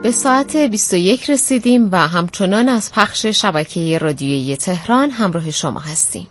به ساعت 21 رسیدیم و همچنان از پخش شبکه رادیویی تهران همراه شما هستیم.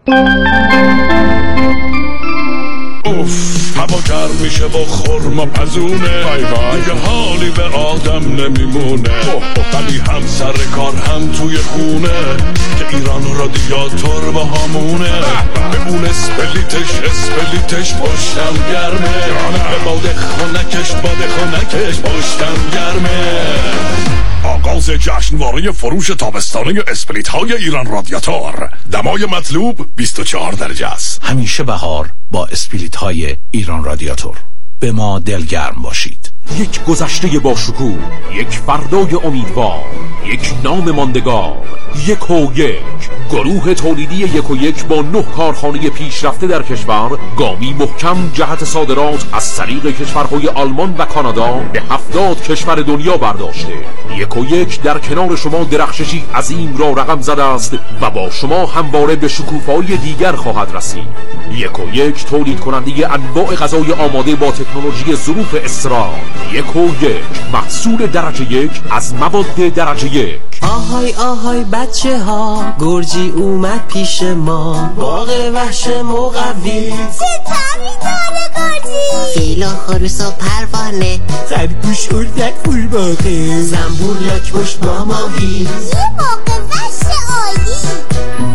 اوف هوا گرم میشه با خرما پزونه، دیگه حالی به آدم نمیمونه، ولی هم سر کار هم توی خونه که ایران رادیاتور با همونه. به اون اسپلیتش پشتم گرمه، به باد خونکش پشتم گرمه. آغاز جشنواره فروش تابستانه اسپلیت های ایران رادیاتور. دمای مطلوب 24 درجه است. همیشه بهار با اسپلیت های ایران رادیاتور. به ما دلگرم باشید. یک گذشته با شکوه، یک فردای امیدوار، یک نام ماندگار، یک و یک. گروه تولیدی یک و یک با 9 کارخانه پیشرفته در کشور، گامی محکم جهت صادرات از طریق کشورهای آلمان و کانادا به 70 کشور دنیا برداشته. یک و یک در کنار شما درخششی عظیم را رقم زده است و با شما همواره به شکوفایی دیگر خواهد رسید. یک و یک تولید کننده انواع غذای آماده با تکنولوژی ظروف اسرار. یک و یک محصول درجه یک از مواد درجه یک. آهای آهای بچه ها، گرجی اومد پیش ما، باغ وحش مقوی، چطوری داره گرجی؟ فیلا خروس و پروانه، خرگوش اردک فول باغه، زنبور لاک پشت ماماهی، یه باغ وحش عالی.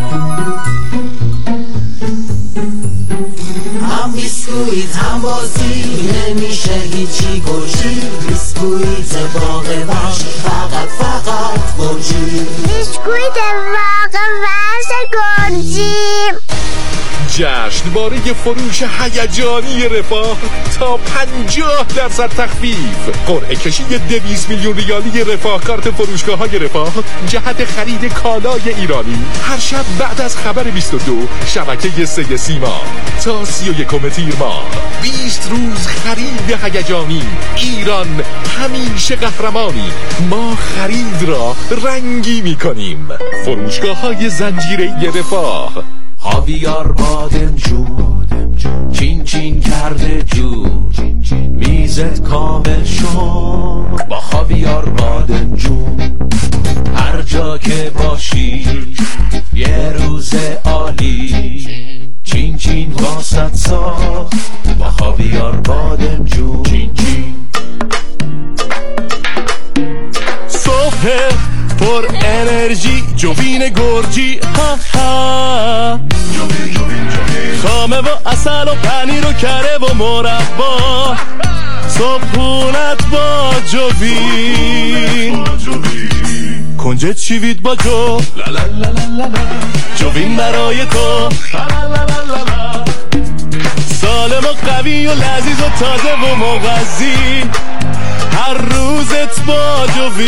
هم بیسکویت هم بازی، نمیشه هیچی گرجی. بیسکویت باغ وحش فقط گرجی. بیسکویت باغ وحش گرجی. جشنواره فروش هیجانی رفاه تا 50% تخفیف. قرعه کشی 200 میلیون ریالی رفاه کارت فروشگاه‌های رفاه جهت خرید کالای ایرانی. هر شب بعد از خبر 22 شبکه 3 سیما تا 31 تیر ماه. 20 روز خرید هیجانی. ایران همیشه قهرمانی. ما خرید را رنگی می‌کنیم. فروشگاه‌های زنجیره رفاه. خاویار بادمجون چین چین کرده جون، میزت کامل شد با خاویار بادمجون. هر جا که باشی یه روز عالی، چین چین واسط ساخت با خاویار بادمجون. چین چین صبح پر انرژی، جوین گرجی، ها ها. خامه و اصل و پنیر و کره و مربا، صبحونت با جوین. کنجد شیوید با جو، جوین برای تو. سالم و قوی و لذیذ و تازه و مغذی، هر روزت با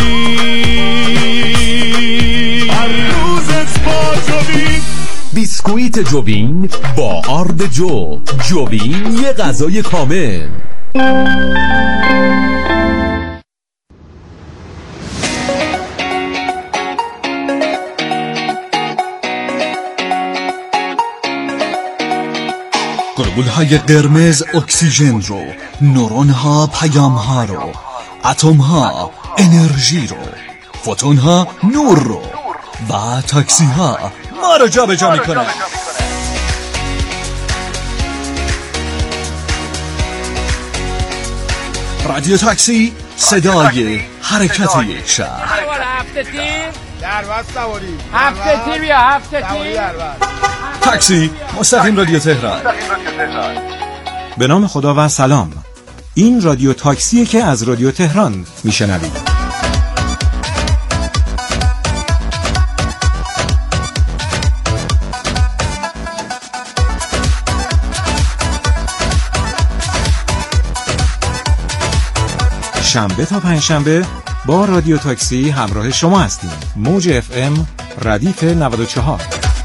جوین. هر روزت با جوین. بیسکویت جوین با آرد جوین یه غذای کامل. گلبولهای قرمز اکسیژن رو، نورونها پیامها رو، اتمها انرژی رو، فوتونها نور رو و تاکسیها ما رو جا به جا میکنه. رادیو تاکسی، صدای حرکت یک شهر. هفته تیر دربست سواری، هفته تیر بیا، هفته تیر تاکسی مستقیم رادیو تهران. به نام خدا و سلام. این رادیو تاکسیه که از رادیو تهران میشنوید. شنبه تا پنجشنبه با رادیو تاکسی همراه شما هستیم. موج FM ردیف 94.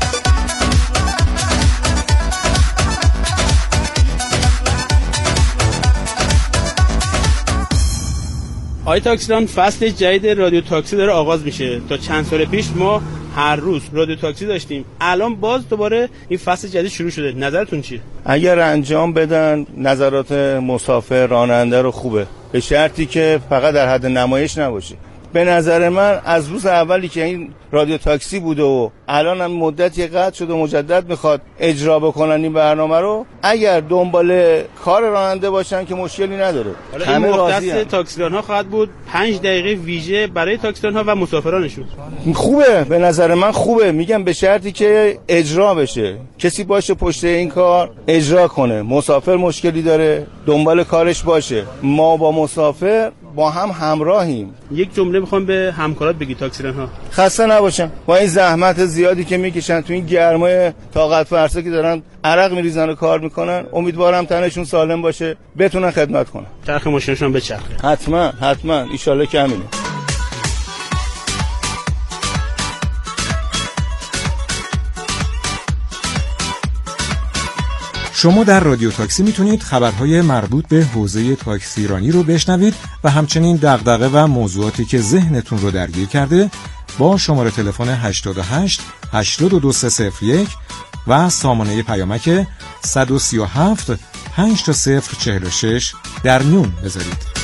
آقای تاکسیدان، فصل جدید رادیو تاکسی داره آغاز میشه. تا چند سال پیش ما هر روز رادیو تاکسی داشتیم، الان باز دوباره این فصل جدید شروع شده. نظرتون چیه؟ اگر انجام بدن نظرات مسافر راننده رو خوبه. به شرطی که فقط در حد نمایش نباشه. به نظر من از روز اولی که این رادیو تاکسی بوده و الان هم مدتی قطع شده و مجدد میخواد اجرا بکنن این برنامه رو، اگر دنبال کار راننده باشن که مشکلی نداره. همه راضی ان. تاکسیران‌ها خواهد بود 5 دقیقه ویژه برای تاکسیران‌ها و مسافرانشون. خوبه، به نظر من خوبه. میگم به شرطی که اجرا بشه، کسی باشه پشت این کار اجرا کنه. مسافر مشکلی داره دنبال کارش باشه، ما با مسافر با هم همراهیم. یک جمله میخوام به همکارات بگی تاکسیران‌ها. خسته نباشن با این زحمت زیادی که میکشن تو این گرمای طاقت فرسا که دارن عرق میریزن و کار میکنن. امیدوارم تنشون سالم باشه، بتونن خدمت کنن. چرخ ماشینشون بچرخه. حتما ان شاءالله که همینه. شما در رادیو تاکسی میتونید خبرهای مربوط به حوزه تاکسیرانی رو بشنوید و همچنین دغدغه و موضوعاتی که ذهنتون رو درگیر کرده با شماره تلفن 88 82301 و سامانه پیامک 137 8046 در میون بذارید.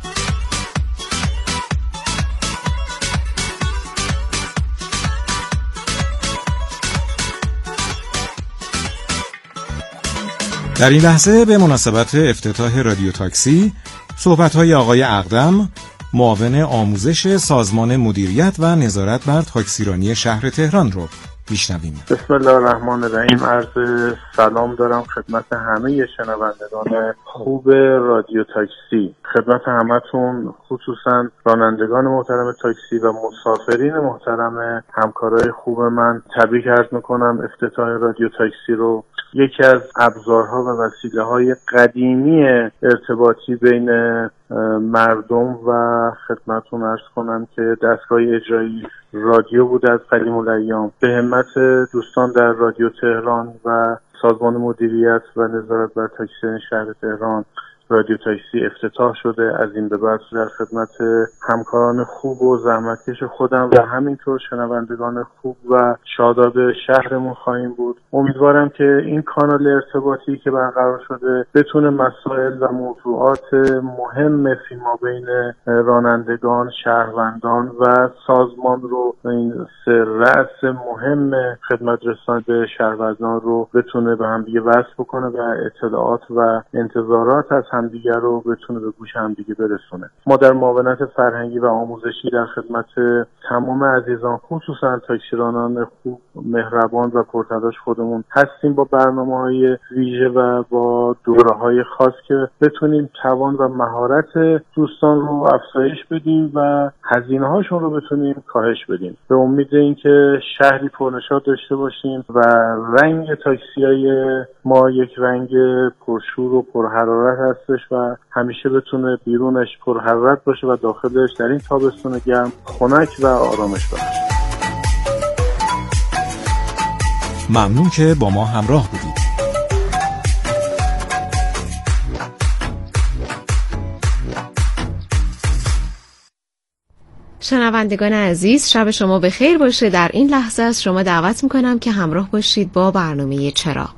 در این لحظه به مناسبت افتتاح رادیو تاکسی صحبت‌های آقای اقدم، معاون آموزش سازمان مدیریت و نظارت بر تاکسیرانی شهر تهران رو میشنویم. بسم الله الرحمن الرحیم. عرض سلام دارم خدمت همه شنوندگان خوب رادیو تاکسی، خدمت همتون، خصوصا رانندگان محترم تاکسی و مسافرین محترم همکارای خوب من تبریک عرض میکنم افتتاح رادیو تاکسی رو. یکی از ابزارها و وسیله‌های قدیمی ارتباطی بین مردم و خدمتون عرض کنم که دستگاه اجرایی رادیو بود از قدیم الایام. به همت دوستان در رادیو تهران و سازمان مدیریت و نظارت بر تاکسی شهر تهران رادیو تاکسی افتتاح شده. از این به بعد در خدمت همکاران خوب و زحمتکش خودم و همینطور شنوندگان خوب و شاداب شهرمون خواهیم بود. امیدوارم که این کانال ارتباطی که برقرار شده بتونه مسائل و موضوعات مهم فیما بین رانندگان، شهروندان و سازمان رو، این سه رأس مهم خدمت رسانی به شهروندان رو بتونه به هم دیگه وصل بکنه و اطلاعات و انتظارات از همدیگه رو بتونه به گوش همدیگه برسونه. ما در معاونت فرهنگی و آموزشی در خدمت تمام عزیزان، خصوصا تاکسیرانان خوب، مهربان و پرتلاش خودمون هستیم با برنامه‌های ویژه و با دوره‌های خاص که بتونیم توان و مهارت دوستان رو افزایش بدیم و هزینه‌هاشون رو بتونیم کاهش بدیم. به امید اینکه شهری پرنشاط داشته باشیم و رنگ تاکسی‌های ما یک رنگ پرشور و پرحرارت هستش و همیشه بتونه بیرونش پرحرارت باشه و داخلش در این تابستون گرم خنک و آرامش باشه. ممنون که با ما همراه بودید. شنوندگان عزیز، شب شما بخیر باشه. در این لحظه از شما دعوت میکنم که همراه باشید با برنامه چراغ.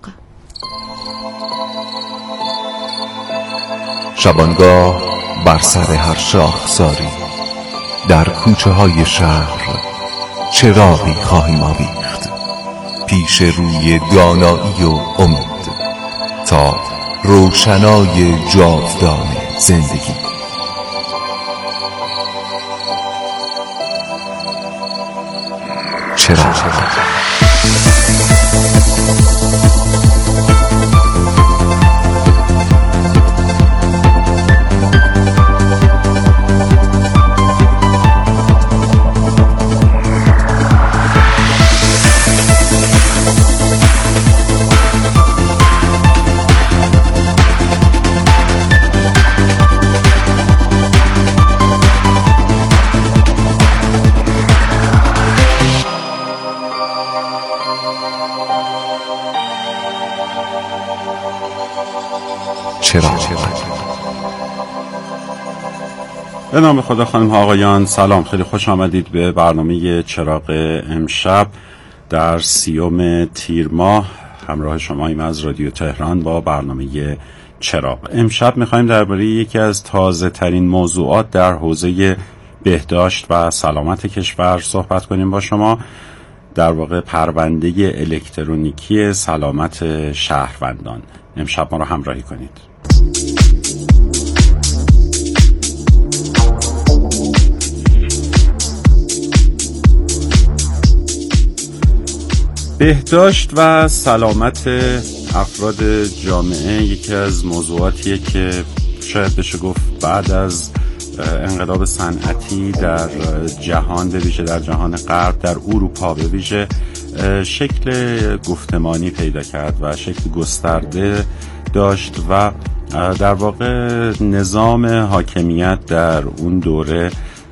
شبانگاه بر سر هر شاخساری در کوچه های شهر چراغی خواهیم آویخت، پیش روی دانایی و امید، تا روشنای جاودان زندگی. چراغ. به نام خدا. خانم ها آقایان سلام، خیلی خوش آمدید به برنامه چراغ امشب در 30 تیر ماه. همراه شماییم از رادیو تهران با برنامه چراغ. امشب میخوایم درباره یکی از تازه ترین موضوعات در حوزه بهداشت و سلامت کشور صحبت کنیم با شما، در واقع پرونده الکترونیکی سلامت شهروندان. امشب ما رو همراهی کنید. بهداشت و سلامت افراد جامعه یکی از موضوعاتیه که شاید بشه گفت بعد از انقلاب صنعتی در جهان، به ویژه در جهان غرب، در اروپا به ویژه، شکل گفتمانی پیدا کرد و شکل گسترده داشت و در واقع نظام حاکمیت در اون دوره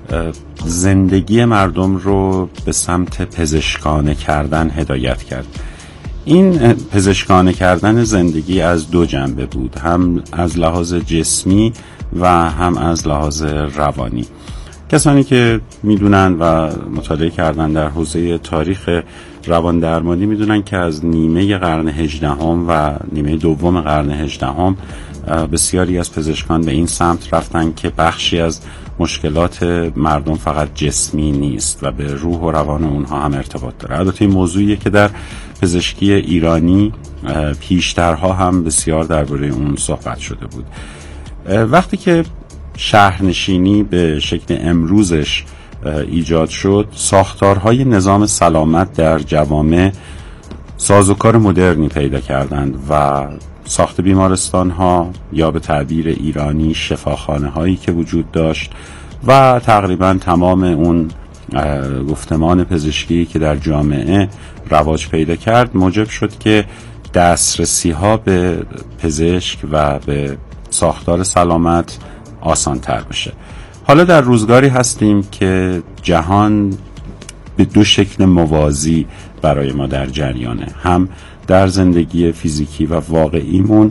زندگی مردم رو به سمت پزشکانه کردن هدایت کرد. این پزشکانه کردن زندگی از دو جنبه بود، هم از لحاظ جسمی و هم از لحاظ روانی. کسانی که میدونن و مطالعه کردن در حوزه تاریخ روان درمانی میدونن که از نیمه قرن 18 و نیمه دوم قرن 18 بسیاری از پزشکان به این سمت رفتن که بخشی از مشکلات مردم فقط جسمی نیست و به روح و روان اونها هم ارتباط داره. البته این موضوعیه که در پزشکی ایرانی پیشترها هم بسیار درباره اون صحبت شده بود. وقتی که شهرنشینی به شکل امروزش ایجاد شد، ساختارهای نظام سلامت در جوامع سازوکار مدرنی پیدا کردند و ساخت بیمارستان ها یا به تعبیر ایرانی شفاخانه هایی که وجود داشت و تقریبا تمام اون گفتمان پزشکی که در جامعه رواج پیدا کرد موجب شد که دسترسی ها به پزشک و به ساختار سلامت آسان تر بشه. حالا در روزگاری هستیم که جهان به دو شکل موازی برای ما در جریانه، هم در زندگی فیزیکی و واقعیمون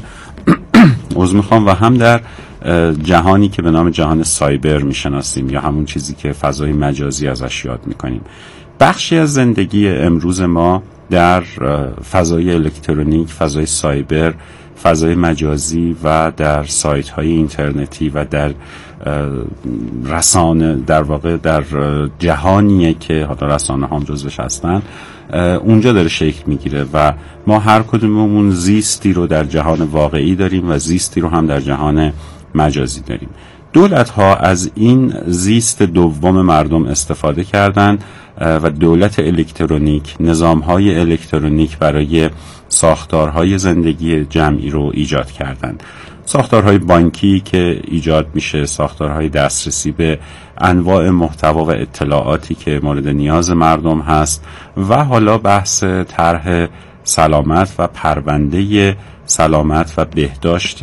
و هم در جهانی که به نام جهان سایبر میشناسیم یا همون چیزی که فضای مجازی ازش یاد میکنیم. بخشی از زندگی امروز ما در فضای الکترونیک، فضای سایبر، فضای مجازی و در سایت های اینترنتی و در رسانه، در واقع در جهانیه که حالا رسانه هم جزوش هستن، اونجا داره شکل میگیره و ما هر کدوممون زیستی رو در جهان واقعی داریم و زیستی رو هم در جهان مجازی داریم. دولت ها از این زیست دوم مردم استفاده کردن و دولت الکترونیک، نظام های الکترونیک برای ساختارهای زندگی جمعی رو ایجاد کردن. ساختارهای بانکی که ایجاد میشه، ساختارهای دسترسی به انواع محتوا و اطلاعاتی که مورد نیاز مردم هست و حالا بحث طرح سلامت و پرونده سلامت و بهداشت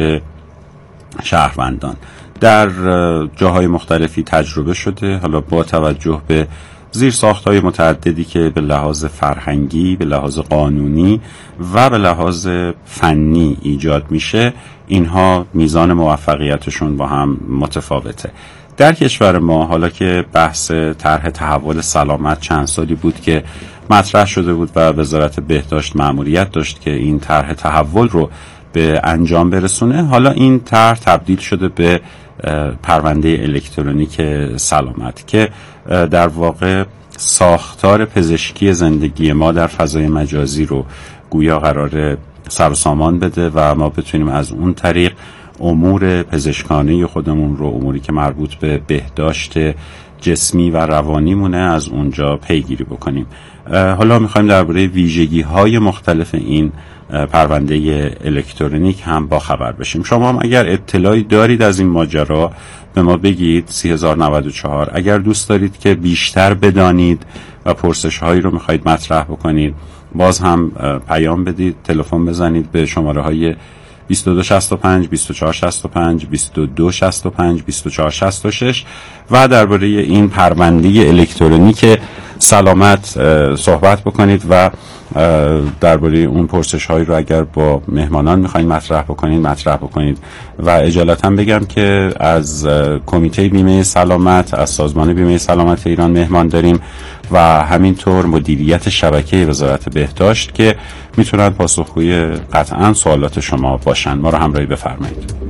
شهروندان در جاهای مختلفی تجربه شده. حالا با توجه به زیرساخت‌های متعددی که به لحاظ فرهنگی، به لحاظ قانونی و به لحاظ فنی ایجاد میشه، اینها میزان موفقیتشون با هم متفاوته. در کشور ما حالا که بحث طرح تحول سلامت چند سالی بود که مطرح شده بود و وزارت بهداشت مأموریت داشت که این طرح تحول رو به انجام برسونه، حالا این طرح تبدیل شده به پرونده الکترونیک سلامت که در واقع ساختار پزشکی زندگی ما در فضای مجازی رو گویا قراره سر و سامان بده و ما بتونیم از اون طریق امور پزشکانه خودمون رو، اموری که مربوط به بهداشت جسمی و روانیمونه، از اونجا پیگیری بکنیم. حالا میخوایم درباره ویژگی‌های مختلف این پرونده الکترونیک هم با خبر بشیم. شما هم اگر اطلاعی دارید از این ماجرا به ما بگید. 3094. اگر دوست دارید که بیشتر بدانید و پرسش‌هایی رو میخواید مطرح بکنید، باز هم پیام بدید، تلفن بزنید به شماره‌های 2265 2465 2265 2466 و درباره این پرونده الکترونیک سلامت صحبت بکنید و درباره اون پرسش هایی رو اگر با مهمانان میخواین مطرح بکنید و اجالتا بگم که از کمیته بیمه سلامت، از سازمان بیمه سلامت ایران مهمان داریم و همینطور مدیریت شبکه وزارت بهداشت که میتونن پاسخگوی قطعا سوالات شما باشن. ما رو همراهی بفرمایید.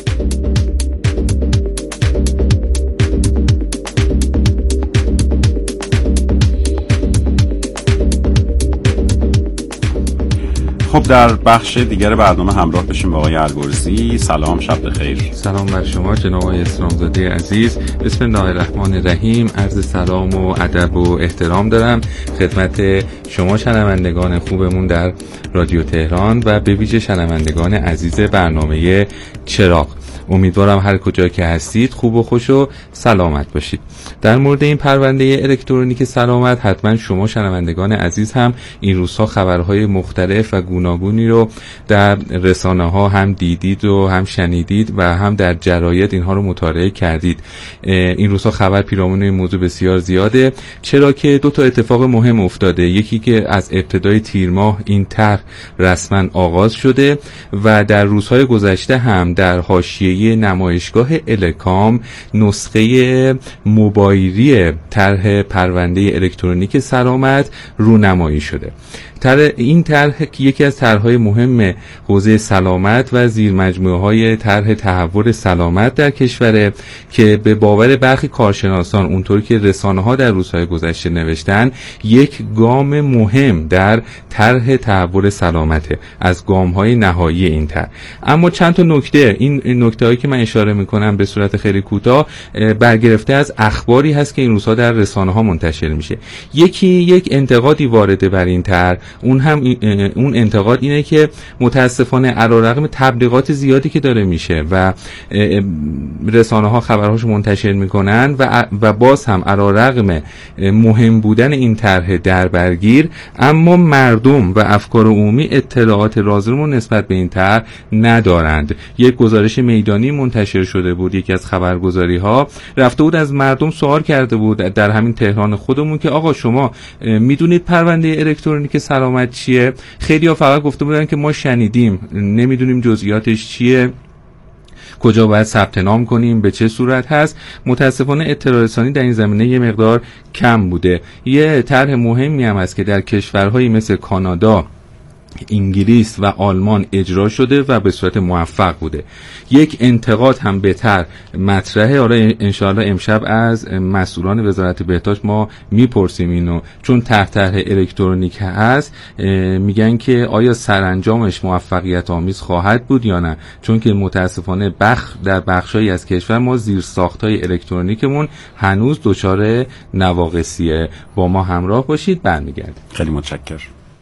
خب در بخش دیگر برنامه همراه بشیم با آقای البرزی. سلام، شب بخیر. سلام بر شما جناب آقای اسلامزاده عزیز. بسم الله الرحمن الرحیم. عرض سلام و ادب و احترام دارم خدمت شما شنوندگان خوبمون در رادیو تهران و به ویژه شنوندگان عزیز برنامه چراغ. امیدوارم هر کجا که هستید خوب و خوش و سلامت باشید. در مورد این پرونده الکترونیک سلامت حتما شما شنوندگان عزیز هم این روزها خبرهای مختلف و گوناگونی رو در رسانه ها هم دیدید و هم شنیدید و هم در جراید اینها رو مطالعه کردید. این روزها خبر پیرامون این موضوع بسیار زیاده، چرا که دو تا اتفاق مهم افتاده. یکی که از ابتدای تیر ماه این طرح رسما آغاز شده و در روزهای گذشته هم در حاشیه نمایشگاه الکام نسخه موبایلی طرح پرونده الکترونیک سلامت رونمایی شده. این طرح یکی از طرح‌های مهم حوزه سلامت و زیر مجموعه‌های طرح تحول سلامت در کشور که به باور برخی کارشناسان اونطوری که رسانه‌ها در روزهای گذشته نوشتن یک گام مهم در طرح تحول سلامته از گام‌های نهایی این طرح. اما چند تا نکته، این نکته‌هایی که من اشاره می‌کنم به صورت خیلی کوتاه برگرفته از اخباری هست که این روزها در رسانه‌ها منتشر میشه. یک انتقادی وارده بر این طرح، اون انتقاد اینه که متاسفانه علیرغم تبلیغات زیادی که داره میشه و رسانه ها خبرهاشو منتشر میکنن و باز هم علیرغم مهم بودن این طرح در برگیر، اما مردم و افکار عمومی اطلاعات لازم رو نسبت به این طرح ندارند. یک گزارش میدانی منتشر شده بود، یکی از خبرگزاری ها رفته بود از مردم سوال کرده بود در همین تهران خودمون که آقا شما میدونید پرونده الکترونیک سلامت چیه؟ خیلی ها فقط گفته بودن که ما شنیدیم، نمیدونیم جزئیاتش چیه، کجا باید ثبت نام کنیم، به چه صورت هست. متاسفانه اطلاع رسانی در این زمینه یه مقدار کم بوده. یه طرح مهمی هم هست که در کشورهایی مثل کانادا، انگلیس و آلمان اجرا شده و به صورت موفق بوده. یک انتقاد هم بهتر مطرحه. آره انشاءالله امشب از مسئولان وزارت بهداشت ما میپرسیم اینو، چون طرح الکترونیک هست، میگن که آیا سرانجامش موفقیت آمیز خواهد بود یا نه، چون که متاسفانه در بخشایی از کشور ما زیرساخت‌های الکترونیکمون هنوز دچار نواقصیه. با ما همراه باشید، برمیگردیم. خیلی متشکرم.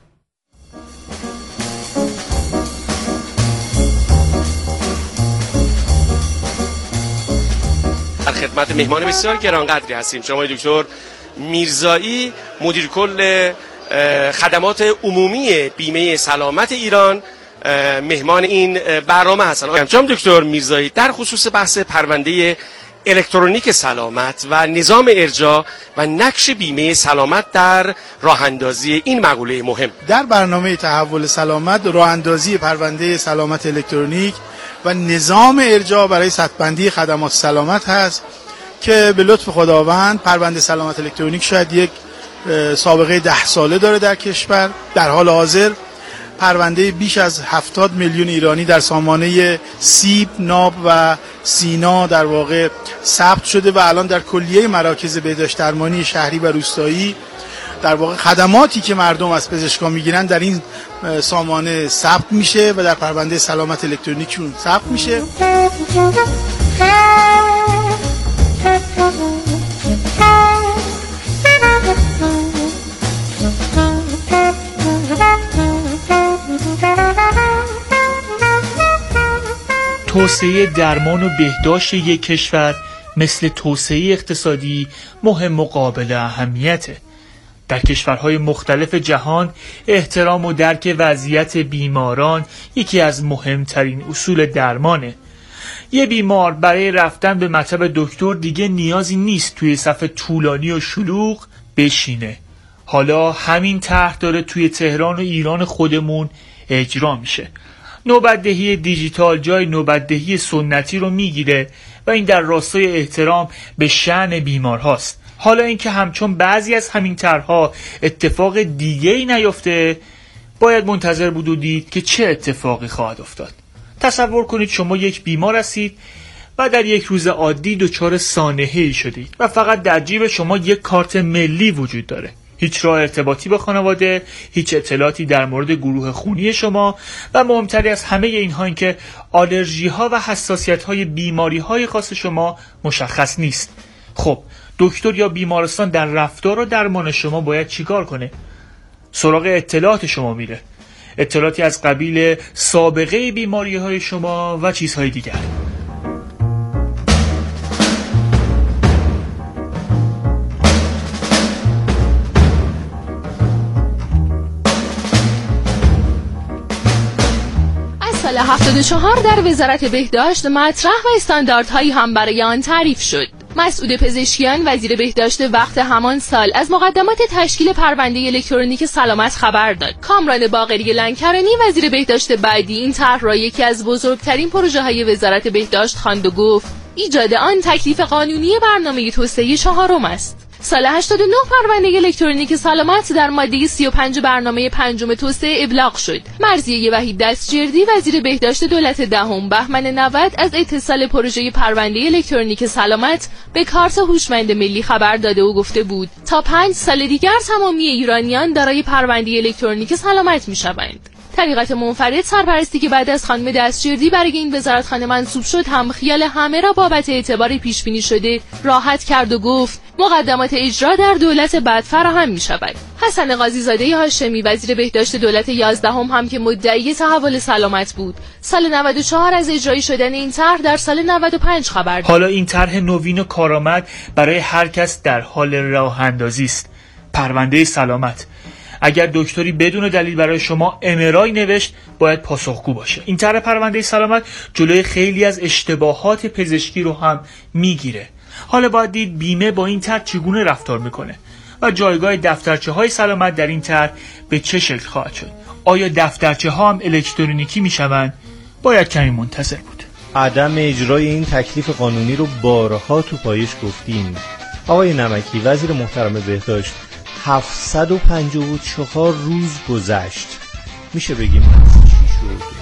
خدمت مهمان بسیار گرانقدری هستیم، شما دکتر میرزایی، مدیر کل خدمات عمومی بیمه سلامت ایران، مهمان این برنامه هستن. جناب دکتر میرزایی، در خصوص بحث پرونده الکترونیک سلامت و نظام ارجاع و نقش بیمه سلامت در راه اندازی این مقوله مهم، در برنامه تحول سلامت راه اندازی پرونده سلامت الکترونیک و نظام ارجاع برای سطح‌بندی خدمات سلامت هست که به لطف خداوند پرونده سلامت الکترونیک شاید یک سابقه 10 ساله داره در کشور. در حال حاضر پرونده بیش از 70 میلیون ایرانی در سامانه سیب، ناب و سینا در واقع ثبت شده و الان در کلیه مراکز بهداشت درمانی شهری و روستایی در واقع خدماتی که مردم از پزشکان میگیرن در این سامانه ثبت میشه و در پرونده سلامت الکترونیکشون ثبت میشه. توسعه درمان و بهداشت یک کشور مثل توسعه اقتصادی مهم و قابل اهمیته. در کشورهای مختلف جهان احترام و درک وضعیت بیماران یکی از مهمترین اصول درمانه. یه بیمار برای رفتن به مطب دکتر دیگه نیازی نیست توی صف طولانی و شلوغ بشینه. حالا همین طرح داره توی تهران و ایران خودمون اجرا میشه. نوبت‌دهی دیجیتال جای نوبت‌دهی سنتی رو میگیره و این در راستای احترام به شأن بیمار هاست. حالا اینکه همچون بعضی از همین طرح‌ها اتفاق دیگه‌ای نیفته، باید منتظر بود و دید که چه اتفاقی خواهد افتاد. تصور کنید شما یک بیمار هستید و در یک روز عادی دچار سانحه‌ای شدید و فقط در جیب شما یک کارت ملی وجود داره. هیچ راه ارتباطی با خانواده، هیچ اطلاعاتی در مورد گروه خونی شما و مهمتری از همه اینها این که آلرژی ها و حساسیت های بیماری های خاص شما مشخص نیست. خب دکتر یا بیمارستان در رفتار و درمان شما باید چیکار کنه؟ سراغ اطلاعات شما میره، اطلاعاتی از قبیل سابقه بیماری های شما و چیزهای دیگر. سال 74 در وزارت بهداشت مطرح و استانداردهایی هم برای آن تعریف شد. مسعود پزشکیان وزیر بهداشت وقت همان سال از مقدمات تشکیل پرونده الکترونیک سلامت خبر داد. کامران باقری لنکرانی وزیر بهداشت بعدی این طرح را یکی از بزرگترین پروژه‌های وزارت بهداشت خواند و گفت ایجاد آن تکلیف قانونی برنامه توسعه 4 است. سال 89 پرونده الکترونیک سلامت در ماده 35 برنامه 5 توسعه ابلاغ شد. مرضیه وحید دستجردی وزیر بهداشت دولت دهم بهمن 90 از اتصال پروژه پرونده الکترونیک سلامت به کارت هوشمند ملی خبر داده و گفته بود تا 5 سال دیگر تمامی ایرانیان دارای پرونده الکترونیک سلامت می‌شوند. طریقت منفرد سرپرستی که بعد از خانم دستجردی برای این وزارتخانه منصوب شد هم خیال همه را بابت اعتبار پیش بینی شده راحت کرد و گفت مقدمات اجرا در دولت بعد فراهم می شود. حسن قاضی زاده هاشمی وزیر بهداشت دولت 11 هم که مدعی تحول سلامت بود سال 94 از اجرایی شدن این طرح در سال 95 خبر داد. حالا این طرح نوین و کارآمد برای هر کس در حال راه اندازی است. پرونده سلامت. اگر دکتری بدون دلیل برای شما امرای نوشت باید پاسخگو باشه. این طرح پرونده سلامت جلوی خیلی از اشتباهات پزشکی رو هم میگیره. حالا باید دید بیمه با این طرح چگونه رفتار میکنه و جایگاه دفترچه های سلامت در این طرح به چه شکل خواهد شد. آیا دفترچه ها هم الکترونیکی میشوند؟ باید کمی منتظر بود. عدم اجرای این تکلیف قانونی رو بارها تو پایش گفتیم. آقای نمکی وزیر محترم بهداشت 754 روز گذشت. میشه بگیم چی شد؟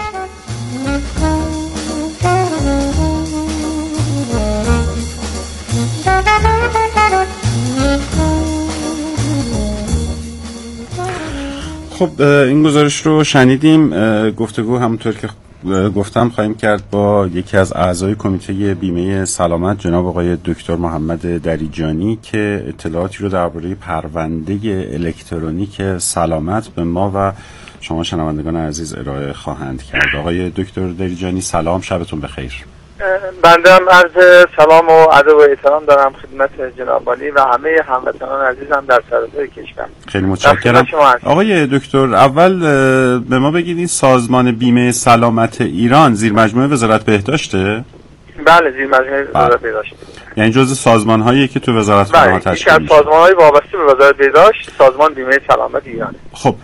خب این گزارش رو شنیدیم. گفتگو همونطور که گفتم خواهیم کرد با یکی از اعضای کمیته بیمه سلامت جناب آقای دکتر محمد دریجانی که اطلاعاتی رو درباره پرونده الکترونیک سلامت به ما و شما شنوندگان عزیز ارائه خواهند کرد. آقای دکتر دریجانی سلام، شبتون بخیر. بنده هم عرض سلام و ادب و احترام دارم خدمت جناب عالی و همه هموطنان عزیزم در سراسر کشور. خیلی متشکرم. آقای دکتر اول به ما بگید این سازمان بیمه سلامت ایران زیر مجموعه وزارت بهداشته؟ بله زیر مجموعه وزارت بهداشت. یعنی جزء سازمان‌هایی که تو وزارت سلامت تشکیل میشه. یکی از سازمان‌های وابسته به وزارت بهداشت سازمان بیمه سلامت ایران. خب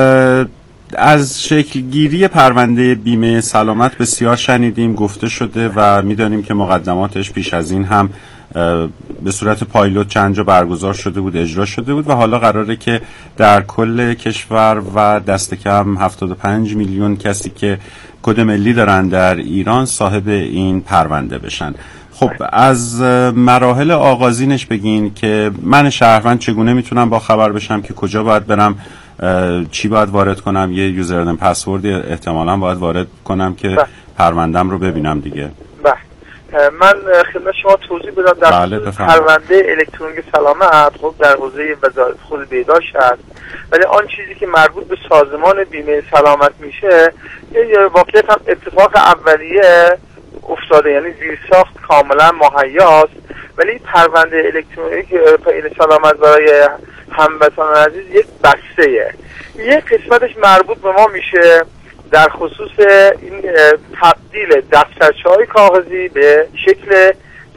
از شکلگیری پرونده بیمه سلامت بسیار شنیدیم، گفته شده و میدانیم که مقدماتش پیش از این هم به صورت پایلوت چند جا برگزار شده بود، اجرا شده بود و حالا قراره که در کل کشور و دست کم 75 میلیون کسی که کد ملی دارن در ایران صاحب این پرونده بشن. خب از مراحل آغازینش بگین که من شهروند چگونه میتونم با خبر بشم که کجا باید برم، چی باید وارد کنم، یه یوزرنیم پسورد احتمالاً باید وارد کنم که پروندم رو ببینم دیگه. من خدمت شما توضیح بدم در پرونده الکترونیک سلامت. خب در حوزه وزارت خود بهداشت هست، ولی آن چیزی که مربوط به سازمان بیمه سلامت میشه یه واقعیت هم اتفاق اولیه افتاده، یعنی زیرساخت کاملا مهیاست، ولی پرونده الکترونیک سلامت برای هموطنان عزیز یک بسته‌ایه. یک قسمتش مربوط به ما میشه در خصوص این تبدیل دفترچه‌های کاغذی به شکل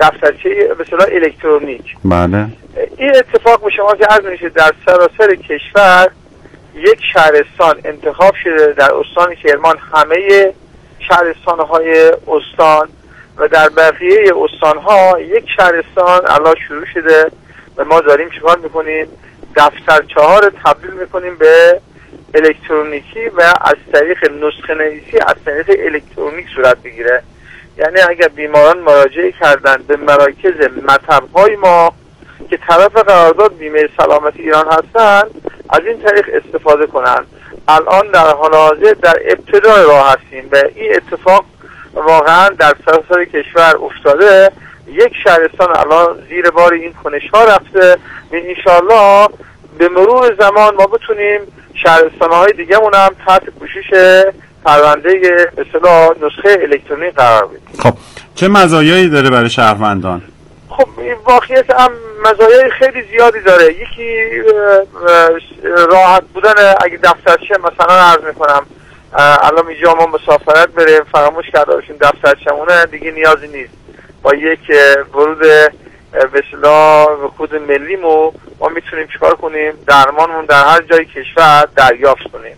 دفترچه به اصطلاح الکترونیک. بله. این اتفاق به شما که عرض میشه در سراسر کشور یک شهرستان انتخاب شده، در استان کرمان همه شهرستان‌های استان و در بقیه استان‌ها یک شهرستان الان شروع شده و ما داریم چیکار میکنیم؟ دفترچه‌ها رو تبدیل میکنیم به الکترونیکی و از طریق نسخه نویسی از طریق الکترونیک صورت بگیره. یعنی اگر بیماران مراجعه کردن به مراکز مطب‌های ما که طرف قرارداد بیمه سلامت ایران هستن، از این طریق استفاده کنن. الان در حال حاضر در ابتدای راه هستیم و این اتفاق واقعا در سراسر کشور افتاده. یک شهرستان الان زیر بار این کنش‌ها رفته و انشالله به مرور زمان ما بتونیم شهرستان‌های دیگه‌مون هم تحت پوشش پرونده به اصطلاح نسخه الکترونیک قرار بدیم. خب چه مزایایی داره برای شهروندان؟ خب این واقعیت هم مزایای خیلی زیادی داره. یکی راحت بودن. اگه دفترچه مثلا عرض میکنم الان اینجا ما مسافرت بریم فراموش کرده باشیم دفترچه‌مونه دیگه نیازی نیست، با یک ورود به اصطلاح کد ملیمو ما میتونیم چیکار کنیم؟ درمانمون در هر جای کشور دریافت کنیم.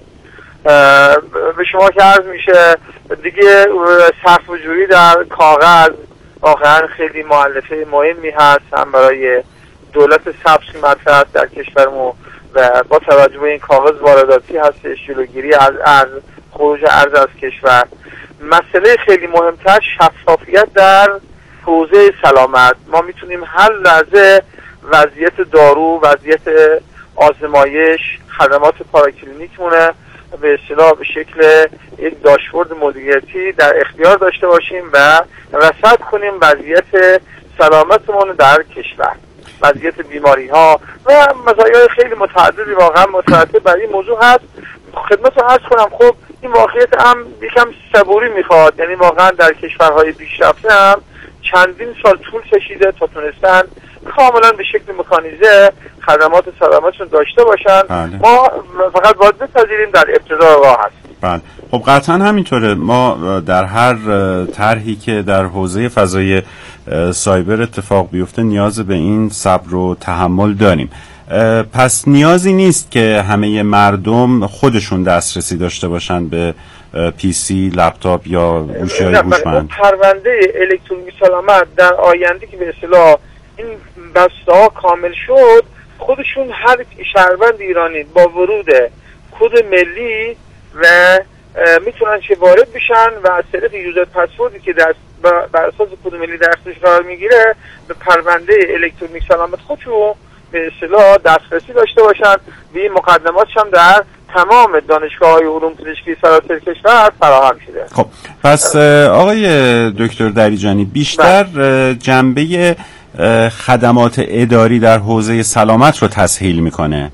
به شما که عرض میشه دیگه صرف و جویی در کاغذ واقعا خیلی مؤلفه مهمی هست، هم برای دولت سبز که مطرح است در کشورمون و با توجه به این کاغذ وارداتی هستش، جلوگیری از خروج ارز از کشور. مسئله خیلی مهمتر شفافیت در حوزه سلامت. ما میتونیم هر لحظه وضعیت دارو، وضعیت آزمایش، خدمات پاراکلینیکمونه به اصطلاح به شکل یک داشبورد مدیریتی در اختیار داشته باشیم و رصد کنیم وضعیت سلامتمون در کشور، وضعیت بیماری ها و مزایای خیلی متعددی واقعا مترتب بر این موضوع هست. خدمت رو عرض کنم خب این واقعیت هم یکم صبوری میخواد، یعنی واقعا در کشورهای پیشرفته هم چندین سال طول کشیده تا تونستن کاملا به شکل مکانیزه خدمات سلامتشون داشته باشن. بله. ما فقط باید بپذیریم در ابتدای راه هستیم. بله. خب قطعا همینطوره. ما در هر طرحی که در حوزه فضای سایبر اتفاق بیفته نیاز به این صبر و تحمل داریم. پس نیازی نیست که همه مردم خودشون دسترسی داشته باشن به پی سی، لپتاپ یا گوشی‌های هوشمند. پرونده الکترونیک سلامت در آینده که به اصطلاح این بسته‌ها کامل شد، خودشون هر شهروند ایرانی با ورود کد ملی و میتونن چه وارد بشن و از طریق یوزر پسوردی که بر اساس کد ملی در اختیارش قرار میگیره به پرونده الکترونیک سلامت خودشون به اصطلاح دسترسی داشته باشن. و این مقدماتش هم در تمام دانشگاه‌های علوم پزشکی سراسر کشور فراهم شده. خب پس آقای دکتر دریجانی بیشتر جنبه خدمات اداری در حوزه سلامت رو تسهیل میکنه؟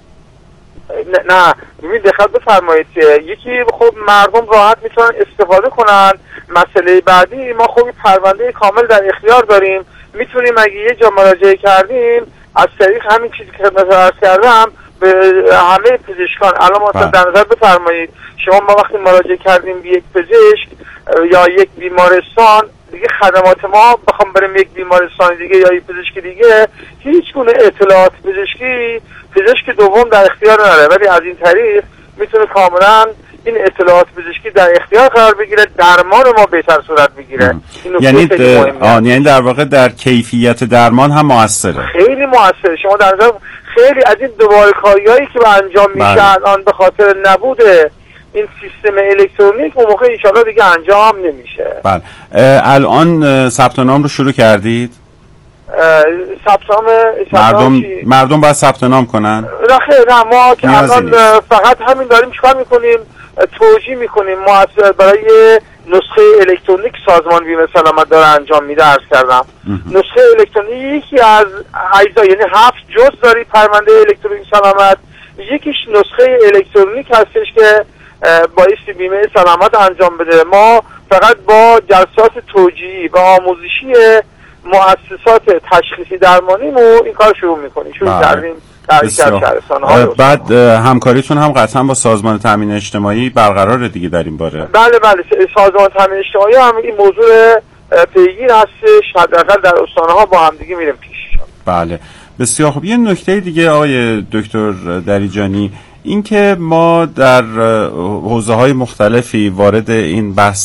نه ببین دقت بفرمایید که یکی خب مردم راحت میتونن استفاده کنن. مسئله بعدی ما خب پرونده کامل در اختیار داریم، میتونیم اگه یه جا مراجعه کردیم از طریق همین چیزی که خدمت عرض کردم به همه پزشکان. الان مثلا در نظر بفرمایید شما ما وقتی مراجعه کردیم به یک پزشک یا یک بیمارستان دیگه خدمات ما بخوام بریم یک بیمارستان دیگه یا یک پزشک دیگه هیچ گونه اطلاعات پزشک دوم در اختیار نداره، ولی از این طریق میتونه کاملا این اطلاعات پزشکی در اختیار قرار بگیره، درمان ما بهتر صورت بگیره. یعنی در واقع در کیفیت درمان هم موثره. خیلی موثره. شما در نظر خیلی از این دوباره کاریایی که انجام میشه الان به خاطر نبود این سیستم الکترونیک اون موقع انشالله دیگه انجام نمیشه. بله. الان ثبت نام رو شروع کردید؟ مردم باید ثبت نام کنن؟ نه ما که الان فقط همین داریم چیکار میکنیم؟ توجیه میکنیم. ما برای نسخه الکترونیک سازمان بیمه سلامت داره انجام میده عرض کردم. نسخه الکترونیک یکی از اجزا، یعنی 7 جزء داری پرونده الکترونیک سلامت. یکیش نسخه الکترونیک هستش که بایستی بیمه سلامت انجام بده. ما فقط با جلسات توجیهی و آموزشی مؤسسات تشخیصی درمانیمون این کار شروع میکنیم. شروع کردیم در شهرستان‌ها. بعد همکاریتون هم قطعا با سازمان تامین اجتماعی برقراره دیگه در این باره؟ بله سازمان تامین اجتماعی هم این موضوع پیگیر هستش، حداقل در استان‌ها با همدیگه میریم پیش. بله بسیار خوب. یه نکته دیگه آقای دکتر دریجانی، این که ما در حوزه‌های مختلفی وارد این بحث